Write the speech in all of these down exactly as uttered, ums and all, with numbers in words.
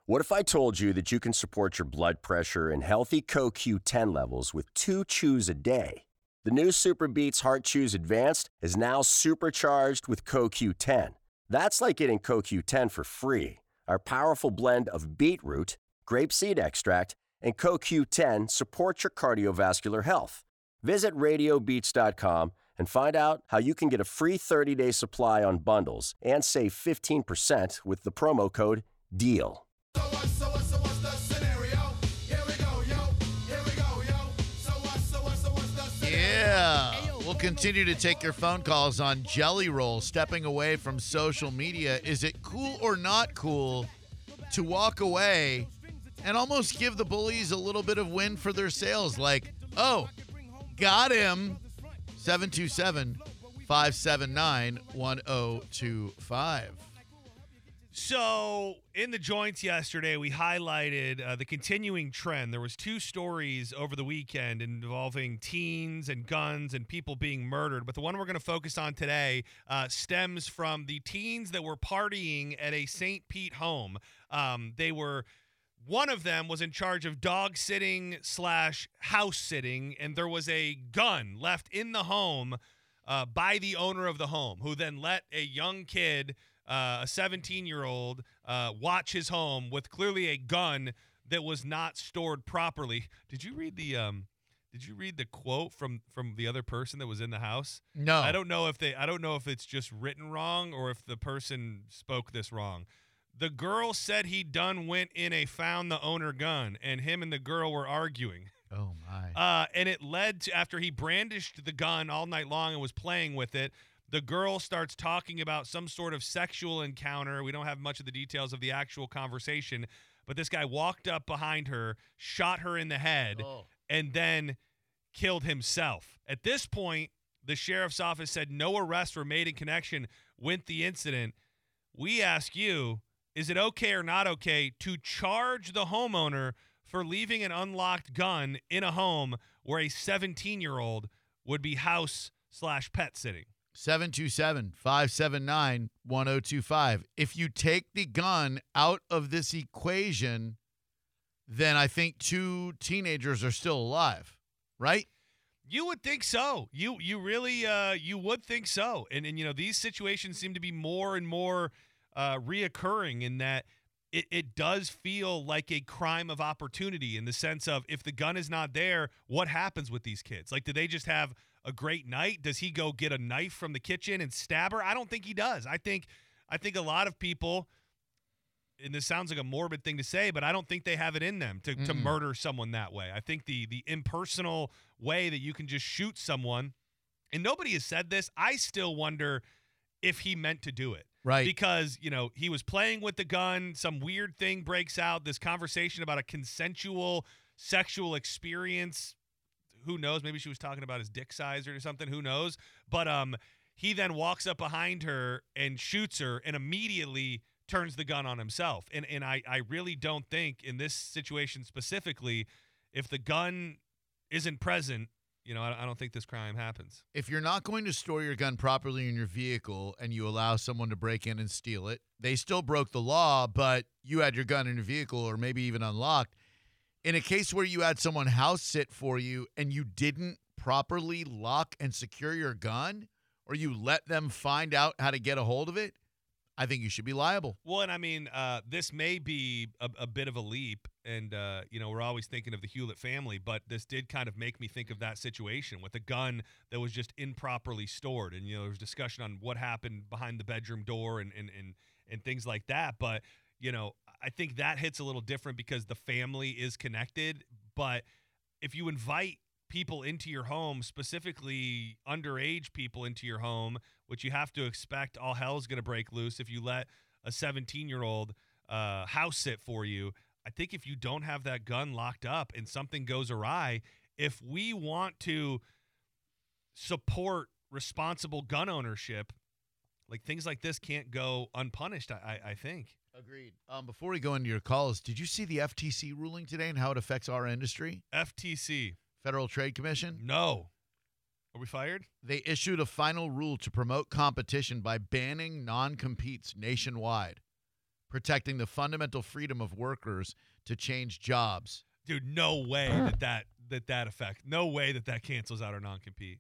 What if I told you that you can support your blood pressure and healthy C O Q ten levels with two chews a day? The new Super Beats Heart Chews Advanced is now supercharged with C O Q ten. That's like getting C O Q ten for free. Our powerful blend of beetroot, grapeseed extract, and C O Q ten supports your cardiovascular health. Visit radio beats dot com and find out how you can get a free thirty-day supply on bundles and save fifteen percent with the promo code DEAL. So what, so what, so what's the scenario? Here we go, yo. Here we go, yo. So what, so what, so what's the scenario? Yeah. We'll continue to take your phone calls on Jelly Roll, stepping away from social media. Is it cool or not cool to walk away and almost give the bullies a little bit of win for their sales? Like, oh, got him. seven two seven, five seven nine, one oh two five. So, in the joints yesterday, we highlighted uh, the continuing trend. There was two stories over the weekend involving teens and guns and people being murdered. But the one we're going to focus on today uh, stems from the teens that were partying at a Saint Pete home. Um, they were, one of them was in charge of dog sitting slash house sitting, and there was a gun left in the home uh, by the owner of the home, who then let a young kid, Uh, a seventeen-year-old, uh, watch his home with clearly a gun that was not stored properly. Did you read the um? Did you read the quote from from the other person that was in the house? No. I don't know if they. I don't know if it's just written wrong or if the person spoke this wrong. The girl said he done went in a found the owner gun, and him and the girl were arguing. Oh, my. Uh, and it led to, after he brandished the gun all night long and was playing with it, the girl starts talking about some sort of sexual encounter. We don't have much of the details of the actual conversation, but this guy walked up behind her, shot her in the head, Oh. and then killed himself. At this point, the sheriff's office said no arrests were made in connection with the incident. We ask you, is it okay or not okay to charge the homeowner for leaving an unlocked gun in a home where a seventeen-year-old would be house slash pet sitting? seven two seven, five seven nine, one oh two five. If you take the gun out of this equation, then I think two teenagers are still alive, right? You would think so. You you really uh, you would think so. And and you know, these situations seem to be more and more uh, reoccurring in that it, it does feel like a crime of opportunity, in the sense of, if the gun is not there, what happens with these kids? Like, do they just have a great night? Does he go get a knife from the kitchen and stab her? I don't think he does. I think I think a lot of people, and this sounds like a morbid thing to say, but I don't think they have it in them to, to murder someone that way. I think the the impersonal way that you can just shoot someone, and nobody has said this, I still wonder if he meant to do it. Right. Because, you know, he was playing with the gun, some weird thing breaks out, this conversation about a consensual sexual experience. Who knows? Maybe she was talking about his dick size or something. Who knows? But um, he then walks up behind her and shoots her and immediately turns the gun on himself. And and I, I really don't think in this situation specifically, if the gun isn't present, you know, I, I don't think this crime happens. If you're not going to store your gun properly in your vehicle and you allow someone to break in and steal it, they still broke the law, but you had your gun in your vehicle or maybe even unlocked. In a case where you had someone house sit for you and you didn't properly lock and secure your gun, or you let them find out how to get a hold of it, I think you should be liable. Well, and I mean, uh, this may be a, a bit of a leap, and, uh, you know, we're always thinking of the Hewlett family, but this did kind of make me think of that situation with a gun that was just improperly stored. And, you know, there was discussion on what happened behind the bedroom door and, and, and, and things like that. But, you know, I think that hits a little different because the family is connected. But if you invite people into your home, specifically underage people into your home, which you have to expect all hell is going to break loose if you let a seventeen-year-old uh, house sit for you. I think if you don't have that gun locked up and something goes awry, if we want to support responsible gun ownership, like things like this can't go unpunished, I, I, I think. Agreed. Um, before we go into your calls, did you see the F T C ruling today and how it affects our industry? F T C. Federal Trade Commission? No. Are we fired? They issued a final rule to promote competition by banning non-competes nationwide. protecting the fundamental freedom of workers to change jobs. Dude, no way that that that that affect. No way that that cancels out our non-compete.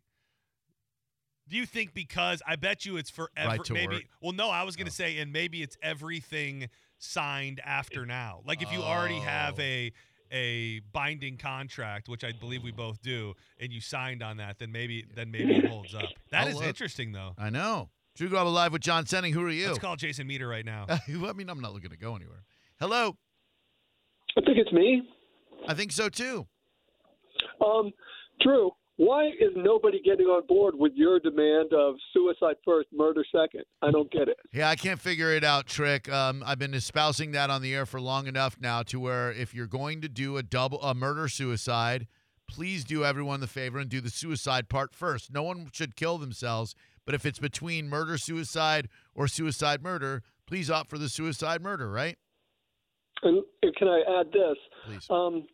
Do you think because I bet you it's forever? Right to maybe. work. Well, no, I was going to Oh. say, and maybe it's everything signed after now. Like if you already have Oh. a a binding contract, which I believe we both do, and you signed on that, then maybe then maybe it holds up. That Oh, is look. interesting, though. I know. Drew Garabo live with John Senning. Who are you? Let's call Jason Meter right now. I mean, I'm not looking to go anywhere. Hello. I think it's me. I think so too. Um, Drew, why is nobody getting on board with your demand of suicide first, murder second? I don't get it. Yeah, I can't figure it out, Trick. Um, I've been espousing that on the air for long enough now to where if you're going to do a double a murder suicide, please do everyone the favor and do the suicide part first. No one should kill themselves, but if it's between murder suicide or suicide murder, please opt for the suicide murder, right? And, and can I add this? Please. Um,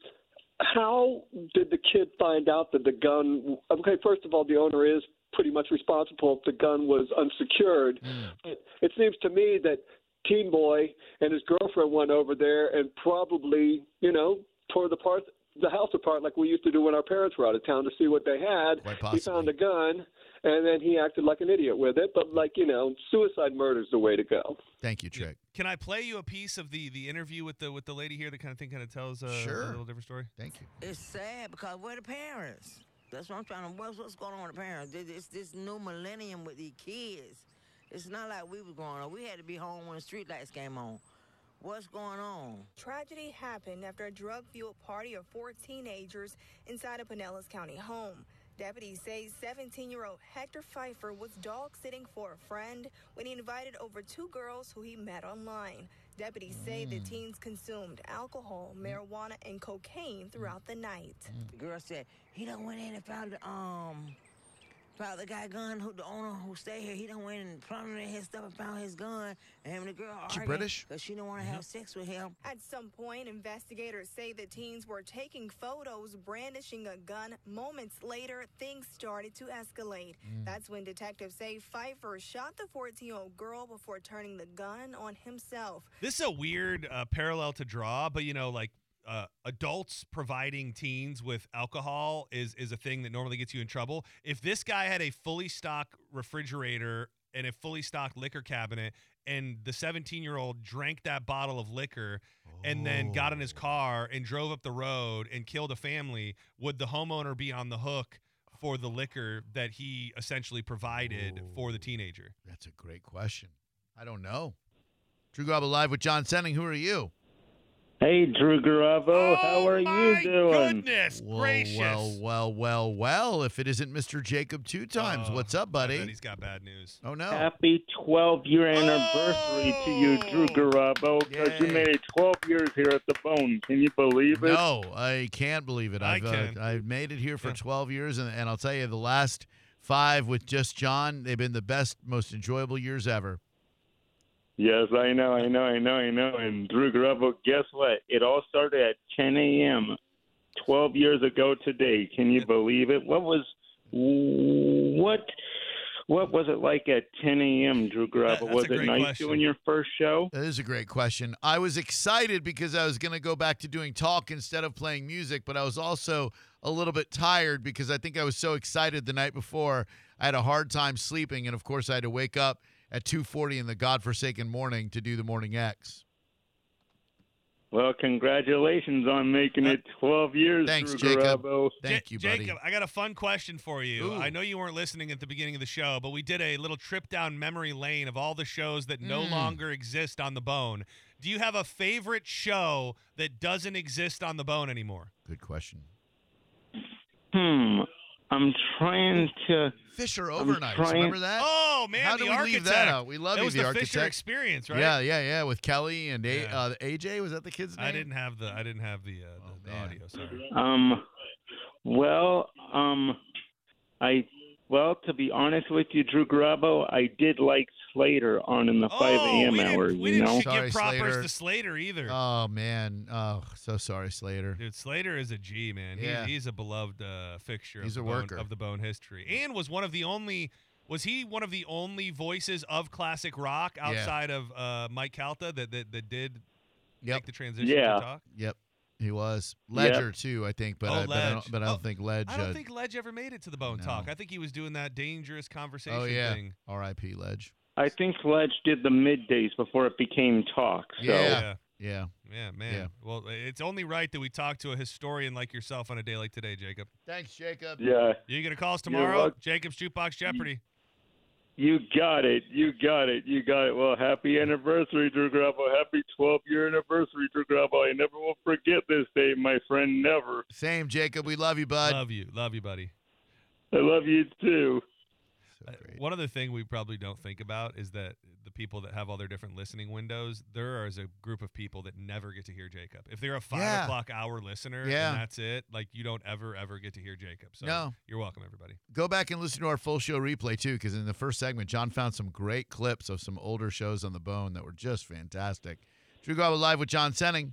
how did the kid find out that the gun? Okay, first of all, the owner is pretty much responsible if the gun was unsecured. Mm. It, it seems to me that Teen Boy and his girlfriend went over there and probably, you know, tore the part the house apart like we used to do when our parents were out of town to see what they had. Quite He possibly. found a gun, and then he acted like an idiot with it. But, like, you know, suicide murder's the way to go. Thank you, Trick. Can I play you a piece of the the interview with the with the lady here that kind of thing kind of tells uh, Sure. a little different story? Thank you. It's sad because we're the parents. That's what I'm trying to. What's, what's going on with the parents? This- It's this new millennium with these kids. It's not like we was growing up. We had to be home when the street lights came on. What's going on? Tragedy happened after a drug-fueled party of four teenagers inside a Pinellas County home. Deputies say seventeen-year-old Hector Pfeiffer was dog-sitting for a friend when he invited over two girls who he met online. Deputies say the teens consumed alcohol, marijuana, and cocaine throughout the night. The girl said he done went in and found the um found the guy gun who the owner who stayed here. He done went and plundered his stuff and found his gun. And him and the girl She arguing British? because she didn't want to have sex with him. At some point, investigators say the teens were taking photos brandishing a gun. Moments later, things started to escalate. That's when detectives say Pfeiffer shot the fourteen-year-old girl before turning the gun on himself. This is a weird uh, parallel to draw, but you know, like uh, adults providing teens with alcohol is is a thing that normally gets you in trouble. If this guy had a fully stocked refrigerator and a fully stocked liquor cabinet, and the seventeen-year-old drank that bottle of liquor and then got in his car and drove up the road and killed a family, would the homeowner be on the hook for the liquor that he essentially provided for the teenager? That's a great question. I don't know. Drew Garabo live with John Senning. Who are you? Hey, Drew Garabo, how are Oh, my you doing? Goodness Well, gracious. well, well, well, well. If it isn't Mister Jacob two times, Oh, what's up, I bet buddy? he's got bad news. Oh no. Happy twelve-year anniversary to you, Drew Garabo, because you Yay. made it twelve years here at the Bone. Can you believe it? No, I can't believe it. I I've can. Uh, I've made it here for Yeah. twelve years, and, and I'll tell you, the last five with just John, they've been the best, most enjoyable years ever. Yes, I know, I know, I know, I know. And Drew Garabo, guess what? It all started at ten a.m. twelve years ago today. Can you believe it? What was what what was it like at ten a.m., Drew That- Garabo? that's Was a it great nice question. doing your first show? That is a great question. I was excited because I was going to go back to doing talk instead of playing music, but I was also a little bit tired because I think I was so excited the night before. I had a hard time sleeping, and of course, I had to wake up at two forty in the godforsaken morning to do the Morning X. Well, congratulations on making it twelve years, Thanks, Drew Jacob. Garabo. Thank Ja- you, buddy. Jacob, I got a fun question for you. Ooh. I know you weren't listening at the beginning of the show, but we did a little trip down memory lane of all the shows that no Mm. longer exist on the Bone. Do you have a favorite show that doesn't exist on the Bone anymore? Good question. Hmm. I'm trying to. Fisher I'm Overnights. trying- Remember that? Oh man, How the did we Architect. leave that out? We love That you, was the, the Architect. Fisher Experience, right? Yeah, yeah, yeah. With Kelly and A, Yeah. uh, A J. Was that the kid's name? I didn't have the I didn't have the uh, Oh, the, the man. audio. Sorry. Um. Well, um, I. Well, to be honest with you, Drew Garabo, I did like Slater on in the five oh, a.m. we didn't, hours. we You didn't know. sh- Sorry, give propers Slater. to Slater either. Oh man. Oh, so sorry, Slater. Dude, Slater is a G, man. He, Yeah. He's a beloved uh, fixture He's of, a the bone, worker. of the Bone history, and was one of the only Was he one of the only voices of classic rock outside of uh, Mike Calta that that, that did Yep. make the transition Yeah. to talk? Yep. He was. Ledger, too, I think, but, Oh, I, but, I, Ledge. don't, but I don't Oh, think Ledge. I don't uh, think Ledge ever made it to the Bone No. Talk. I think he was doing that dangerous conversation oh, yeah. thing. R I P Ledge. I think Ledge did the middays before it became talk. So. Yeah. Yeah. Yeah. Yeah, man. Yeah. Well, it's only right that we talk to a historian like yourself on a day like today, Jacob. Thanks, Jacob. Yeah. You going to call us You're tomorrow? welcome. Jacob's Jukebox Jeopardy. You got it. You got it. You got it. Well, happy anniversary, Drew Garabo. Happy twelve-year anniversary, Drew Garabo. I never will forget this day, my friend. Never. Same, Jacob. We love you, bud. Love you. Love you, buddy. I love you, too. So Uh, great. One other thing we probably don't think about is that the people that have all their different listening windows, there is a group of people that never get to hear Jacob. If they're a five Yeah. o'clock hour listener Yeah. and that's it, like you don't ever, ever get to hear Jacob. So No. you're welcome, everybody. Go back and listen to our full show replay, too, because in the first segment, John found some great clips of some older shows on the Bone that were just fantastic. Drew Garabo Live with John Senning.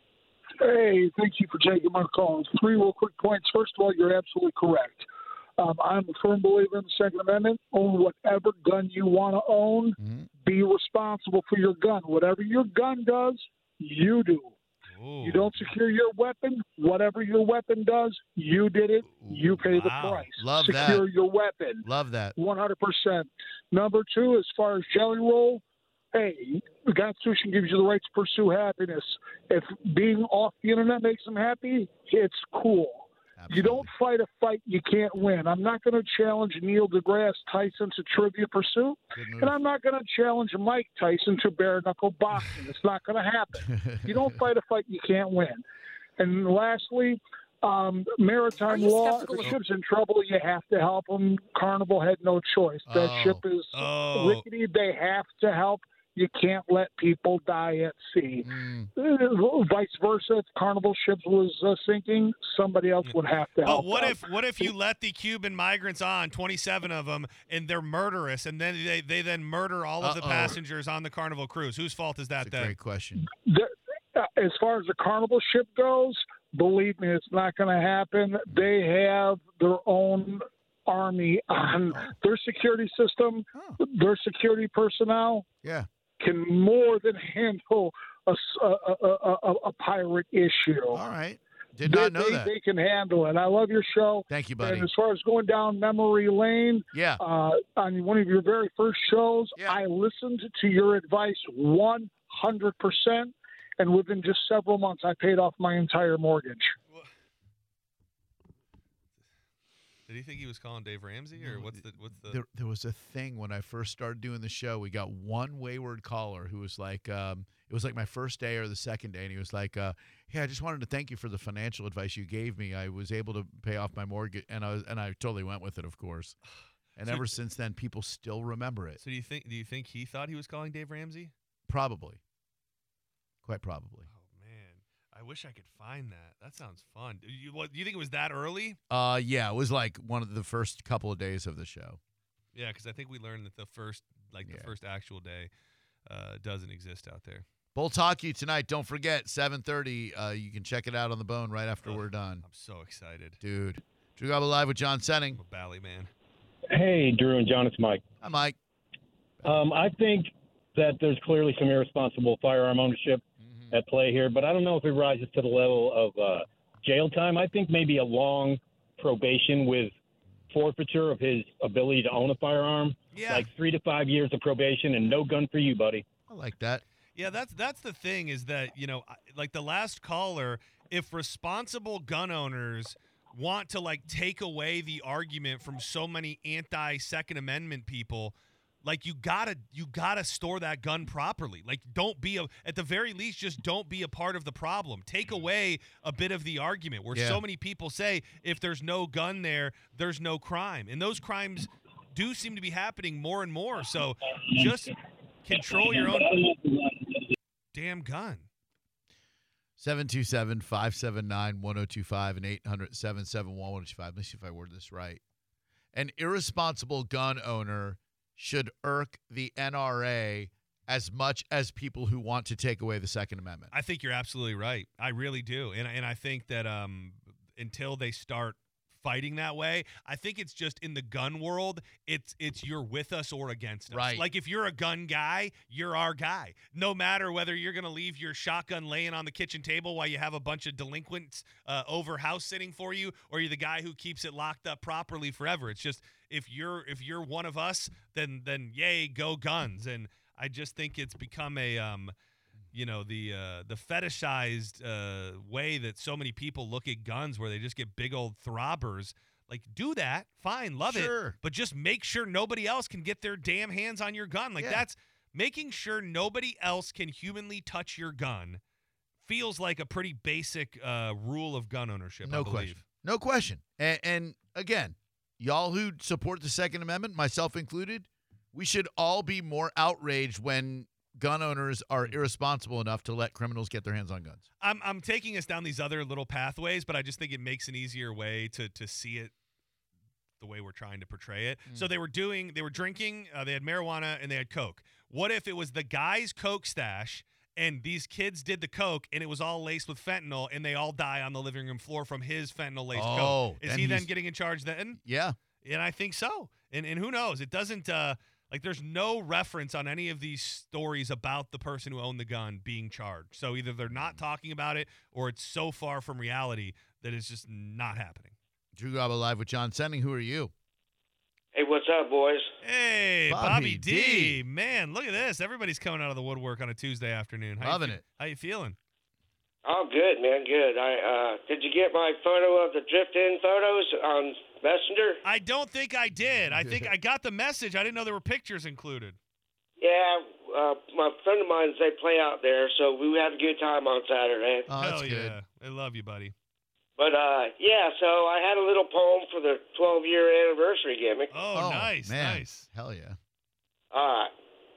Hey, thank you for taking my call. Three real quick points. First of all, you're absolutely correct. Um, I'm a firm believer in the Second Amendment. Own whatever gun you want to own. Mm-hmm. Be responsible for your gun. Whatever your gun does, you do. Ooh. You don't secure your weapon. Whatever your weapon does, you did it. You pay the Wow. price. Love that. secure your weapon. Love that. one hundred percent. Number two, as far as Jelly Roll, hey, the Constitution gives you the right to pursue happiness. If being off the internet makes them happy, it's cool. You don't fight a fight you can't win. I'm not going to challenge Neil deGrasse Tyson to Trivia Pursuit, Good move. and I'm not going to challenge Mike Tyson to bare knuckle boxing. It's not going to happen. You don't fight a fight you can't win. And lastly, um, maritime law, if a ship's in trouble, you have to help them. Carnival had no choice. That Oh. ship is Oh. rickety. They have to help. You can't let people die at sea. Mm. Uh, Vice versa, if Carnival ships was uh, sinking, somebody else would have to help. But what them. if what if you let the Cuban migrants on, twenty-seven of them, and they're murderous, and then they, they then murder all of the Uh-oh. passengers on the Carnival cruise? Whose fault is that That's a then? great question. The- uh, as far as the Carnival ship goes, believe me, it's not going to happen. They have their own army on their security system. Oh. Their security personnel Yeah. can more than handle a, s- a- a- a- a- a pirate issue. All right. Did they, not know they, that. they can handle it. I love your show. Thank you, buddy. And as far as going down memory lane, Yeah. uh, on one of your very first shows, Yeah. I listened to your advice one hundred percent, and within just several months, I paid off my entire mortgage. Did he think he was calling Dave Ramsey, or what's the what's the? There, there was a thing when I first started doing the show. We got one wayward caller who was like, um, it was like my first day or the second day, and he was like, uh, "Hey, I just wanted to thank you for the financial advice you gave me. I was able to pay off my mortgage," and I was, and I totally went with it, of course. And So- ever since then, people still remember it. So do you think do you think he thought he was calling Dave Ramsey? Probably, quite probably. Oh man, I wish I could find that. That sounds fun. Do you what? Do you think it was that early? Uh, yeah, it was like one of the first couple of days of the show. Yeah, because I think we learned that the first like the Yeah. first actual day uh, doesn't exist out there. Bull Talk You tonight. Don't forget, seven thirty. Uh, you can check it out on the Bone right after Ugh. we're done, I'm so excited. dude. Drew Garabo Live with John Senning. I'm a Bally man. Hey, Drew and John, it's Mike. Hi, Mike. Um, I think that there's clearly some irresponsible firearm ownership Mm-hmm. at play here, but I don't know if it rises to the level of uh, jail time. I think maybe a long probation with forfeiture of his ability to own a firearm, Yeah. like three to five years of probation and no gun for you, buddy. I like that. Yeah, that's that's the thing is that, you know, I- like the last caller, if responsible gun owners want to like take away the argument from so many anti-Second Amendment people, like you gotta you gotta store that gun properly. Like don't be a at the very least just don't be a part of the problem. Take away a bit of the argument where Yeah. so many people say if there's no gun there, there's no crime. And those crimes do seem to be happening more and more. So just control your own damn gun. seven two seven, five seven nine, one oh two five and eight hundred, seven seven one, one oh two five. Let me see if I word this right. An irresponsible gun owner should irk the N R A as much as people who want to take away the Second Amendment. I think you're absolutely right. I really do. And and I think that um until they start fighting that way. I think it's just in the gun world, it's it's you're with us or against us. Right. Like if you're a gun guy, you're our guy. No matter whether you're going to leave your shotgun laying on the kitchen table while you have a bunch of delinquents uh, over house sitting for you, or you're the guy who keeps it locked up properly forever. It's just if you're if you're one of us, then then yay, go guns. And I just think it's become a um you know, the uh, the fetishized uh, way that so many people look at guns, where they just get big old throbbers. Like, do that, fine, love Sure. it, but just make sure nobody else can get their damn hands on your gun. Like, Yeah. that's making sure nobody else can humanly touch your gun. Feels like a pretty basic uh, rule of gun ownership. No I believe. question. No question. And, and again, y'all who support the Second Amendment, myself included, we should all be more outraged when gun owners are irresponsible enough to let criminals get their hands on guns. I'm I'm taking us down these other little pathways, but I just think it makes an easier way to to see it the way we're trying to portray it. Mm. So they were doing, they were drinking, uh, they had marijuana and they had Coke. What if it was the guy's Coke stash and these kids did the Coke and it was all laced with fentanyl and they all die on the living room floor from his fentanyl laced Oh, Coke? Is then he then he's- getting in charge then? Yeah. And I think so. And and who knows? It doesn't uh like there's no reference on any of these stories about the person who owned the gun being charged. So either they're not talking about it or it's so far from reality that it's just not happening. Drew Garabo live with John Sending. Who are you? Hey, what's up, boys? Hey, Bobby Bobby, D. D. Man, look at this. Everybody's coming out of the woodwork on a Tuesday afternoon. How Loving you fe- it. How you feeling? Oh, good, man, good. I uh, did you get my photo of the drift-in photos on Messenger? I don't think I did. I think I got the message. I didn't know there were pictures included. Yeah, uh, my friend of mine, they play out there, so we had a good time on Saturday. Oh, that's Hell good. yeah. I love you, buddy. But, uh, yeah, so I had a little poem for the twelve-year anniversary gimmick. Oh, nice, man. nice. Hell yeah. All right.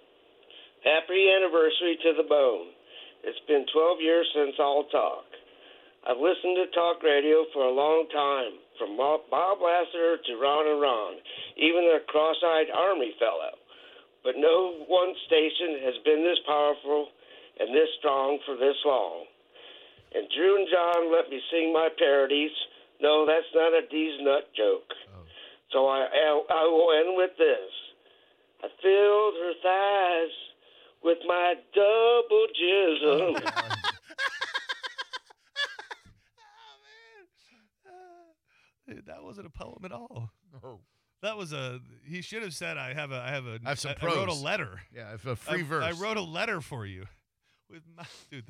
Happy anniversary to the bone. It's been twelve years since All Talk. I've listened to talk radio for a long time, from Bob Lasseter to Ron and Ron, even a cross-eyed Army fellow. But no one station has been this powerful and this strong for this long. And Drew and John let me sing my parodies. No, that's not a D's nut joke. Oh. So I, I will end with this. I filled her thighs with my double jism. Dude, that wasn't a poem at all. Oh. That was a. He should have said, "I have a. I have a. I have some I wrote a prose. letter. Yeah, I have a free I, verse. I wrote a letter for you, with my dude.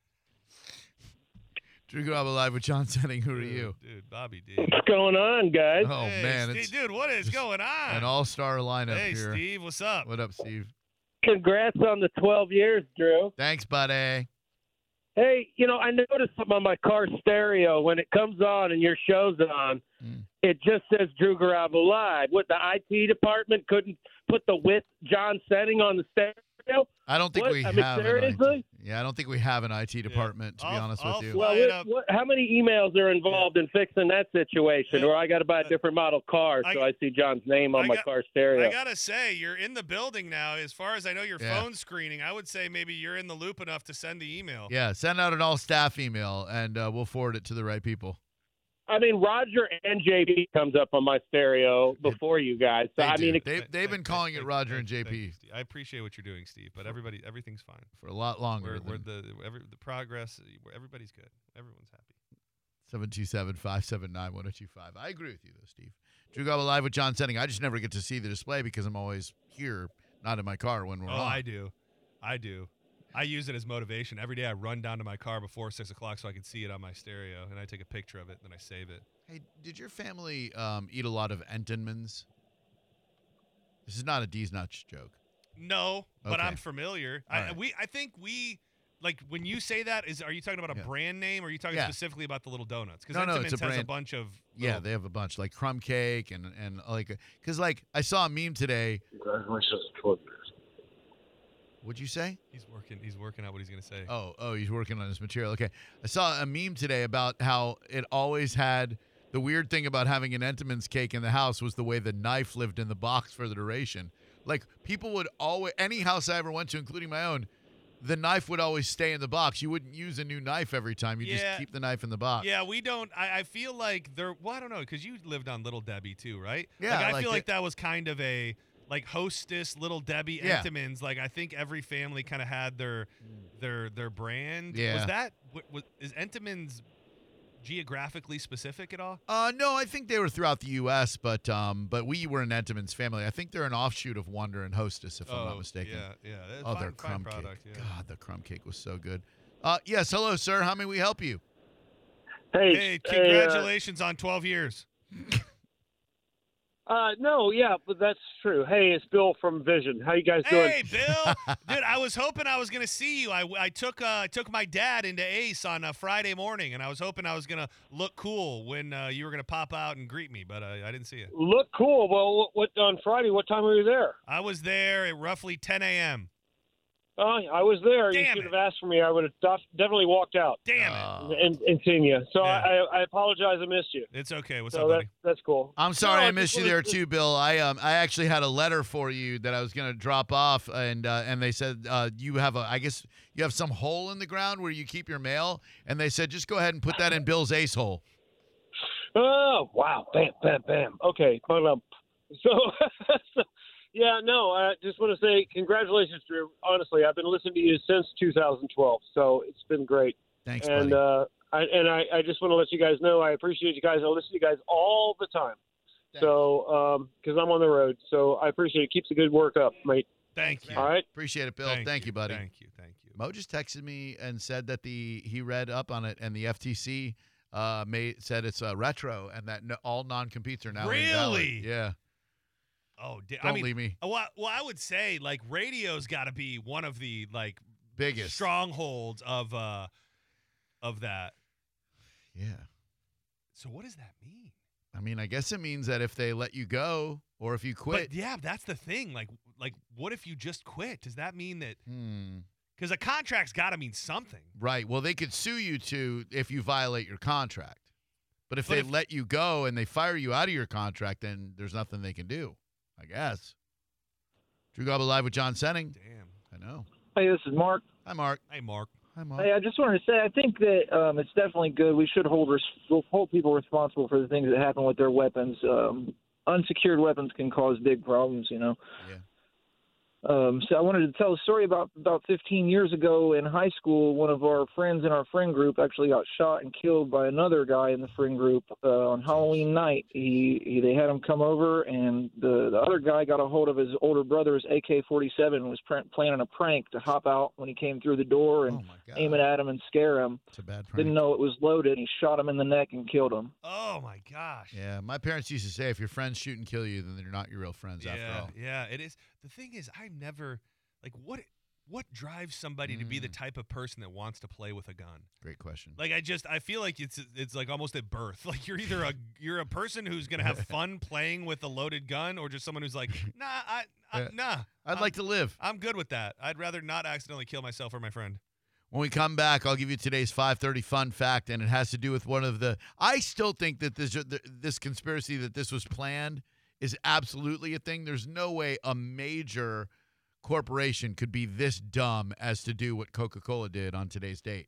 Drew Garabo live with John Sending. Who are you? Dude, Bobby D. What's going on, guys? Oh, Hey, man. Steve, It's dude, what is just going on? an all-star lineup hey, here. Steve, what's up? What up, Steve? Congrats on the twelve years, Drew. Thanks, buddy. Hey, you know, I noticed something on my car stereo. When it comes on and your show's on, Mm. it just says Drew Garabo Live. What, the I T department couldn't put the with John Setting on the stereo? I don't think What? we I mean, have an I seriously? T. Yeah, I don't think we have an I T department, to be I'll- honest I'll with you. fly Well, it what, up. what, how many emails are involved in fixing that situation? Yeah. Or I got to buy a different model car I- so I see John's name on I my got- car stereo. I gotta say, you're in the building now. As far as I know, your Yeah. phone screening. I would say maybe you're in the loop enough to send the email. Yeah, send out an all-staff email, and uh, we'll forward it to the right people. I mean, Roger and J P comes up on my stereo before you guys. So They I do. mean, it, They- Thank- they've been thank- calling it thank- Roger thank- and J thank P you, Steve. I appreciate what you're doing, Steve. But everybody, everything's fine. for a lot longer. We're, we're than the every, the progress. Everybody's good. Everyone's happy. seven two seven, five seven nine, one oh two five. I agree with you, though, Steve. Drew Garabo live with John Sending. I just never get to see the display because I'm always here, not in my car when we're Oh, on. I do. I do. I use it as motivation. Every day I run down to my car before six o'clock so I can see it on my stereo, and I take a picture of it, and then I save it. Hey, did your family um, eat a lot of Entenmann's? This is not a D's Nuts joke. No, but Okay. I'm familiar. All I, right. we, I think we, like, when you say that, is are you talking about a Yeah. brand name, or are you talking Yeah. specifically about the little donuts? Because No, no, it's a has a brand- bunch of. Yeah, little- they have a bunch, like crumb cake and, and like, because, like, I saw a meme today. Congratulations on twelve years. What'd you say? He's working. He's working out what he's gonna say. Oh, oh, he's working on his material. Okay. I saw a meme today about how it always had the weird thing about having an Entenmann's cake in the house was the way the knife lived in the box for the duration. Like people would always, any house I ever went to, including my own, the knife would always stay in the box. You wouldn't use a new knife every time. You Yeah. just keep the knife in the box. Yeah, we don't. I, I feel like there. Well, I don't know because you lived on Little Debbie too, right? Yeah, Like, I I liked feel like it. that was kind of a like Hostess, Little Debbie, Yeah. Entenmann's. Like I think every family kind of had their their their brand. Yeah. Was that what was is Entenmann's geographically specific at all? Uh, no, I think they were throughout the U S, but um, but we were an Entenmann's family. I think they're an offshoot of Wonder and Hostess, if I'm Oh, not mistaken. yeah, yeah. That's Oh, fine- their fine crumb product, cake. yeah. God, the crumb cake was so good. Uh, yes, hello, sir. How may we help you? Hey, Hey, hey, uh, congratulations on twelve years. Uh, no, yeah, but that's true. Hey, it's Bill from Vision. How you guys Hey, doing? Bill, dude, I was hoping I was gonna see you. I, I took uh, I took my dad into Ace on a Friday morning, and I was hoping I was gonna look cool when uh, you were gonna pop out and greet me, but uh, I didn't see you. Look cool. Well, what, what on Friday? What time were you there? I was there at roughly ten a.m. Oh, I was there. you Damn should have asked for me. I would have def- definitely walked out Damn Uh, and, and seen you. So Yeah. I, I apologize. I missed you. It's okay. What's so up, that, buddy? that's cool. I'm sorry No, I just missed you wanted there to- too, Bill. I um I actually had a letter for you that I was gonna drop off, and uh, and they said uh, you have a I guess you have some hole in the ground where you keep your mail, and they said just go ahead and put that in Bill's ace hole. Oh, wow. Bam, bam, bam. Okay. Bum, bum. So, so, yeah, no, I just want to say congratulations, Drew. Honestly, I've been listening to you since two thousand twelve, so it's been great. Thanks, and, buddy. uh, I, and I, I just want to let you guys know I appreciate you guys. I listen to you guys all the time. So, because I'm on the road. So I appreciate it. Keeps the good work up, mate. Thank you. All right. Appreciate it, Bill. Thank Thank, you, you, buddy. Thank you. Thank you. Mo just texted me and said that the he read up on it, and the F T C uh, made said it's uh, retro, and that no, all non-competes are now invalid. Really? Yeah. Oh, di- Don't I mean, leave me. uh, Well, well, I would say like radio's got to be one of the like Biggest. strongholds of uh of that. Yeah. So what does that mean? I mean, I guess it means that if they let you go or if you quit. But yeah, that's the thing. Like, like, what if you just quit? Does that mean that? Hmm. Because a contract's got to mean something. Right. Well, they could sue you too if you violate your contract. But if But they if- let you go and they fire you out of your contract, then there's nothing they can do, I guess. Drew Gobble live with John Senning. Damn. I know. Hey, this is Mark. Hi, Mark. Hey, Mark. Hi, Mark. Hey, I just wanted to say I think that um, it's definitely good. We should hold res- we'll hold people responsible for the things that happen with their weapons. Um, unsecured weapons can cause big problems, you know. Yeah. Um, so I wanted to tell a story about about fifteen years ago in high school. One of our friends in our friend group actually got shot and killed by another guy in the friend group uh, on Halloween night. He, he they had him come over, and the the other guy got a hold of his older brother's A K forty-seven and was pr- planning a prank to hop out when he came through the door and aim it at him and scare him. It's a bad prank. Didn't know it was loaded. He shot him in the neck and killed him. Oh my gosh. Yeah, my parents used to say if your friends shoot and kill you, then they're not your real friends after Yeah, all. yeah. It is. The thing is, I've never like what what drives somebody to be the type of person that wants to play with a gun. Great question. Like I just I feel like it's it's like almost at birth. Like you're either a you're a person who's gonna have fun playing with a loaded gun, or just someone who's like, nah, I, I Yeah. nah. I'd I'm- like to live. I'm good with that. I'd rather not accidentally kill myself or my friend. When we come back, I'll give you today's five thirty fun fact, and it has to do with one of the. I still think that this this conspiracy that this was planned is absolutely a thing. There's no way a major corporation could be this dumb as to do what Coca-Cola did on today's date.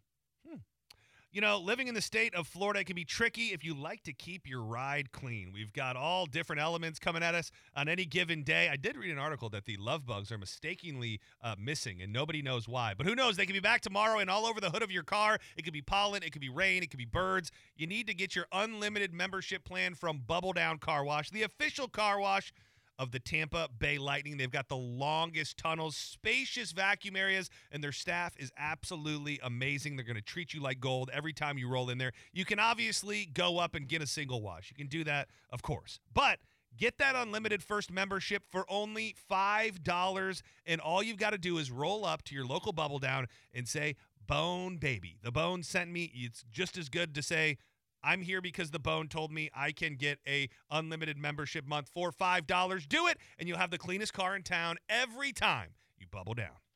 You know, living in the state of Florida can be tricky if you like to keep your ride clean. We've got all different elements coming at us on any given day. I did read an article that the love bugs are mistakenly uh, missing, and nobody knows why. But who knows? They could be back tomorrow and all over the hood of your car. It could be pollen. It could be rain. It could be birds. You need to get your unlimited membership plan from Bubble Down Car Wash, the official car wash of the Tampa Bay Lightning. They've got the longest tunnels, spacious vacuum areas, and their staff is absolutely amazing. They're going to treat you like gold every time you roll in there. You can obviously go up and get a single wash. You can do that, of course. But get that unlimited first membership for only five dollars, and all you've got to do is roll up to your local Bubble Down and say, Bone Baby. The Bone sent me. It's just as good to say, I'm here because the Bone told me I can get a unlimited membership month for five dollars. Do it, and you'll have the cleanest car in town every time you bubble down.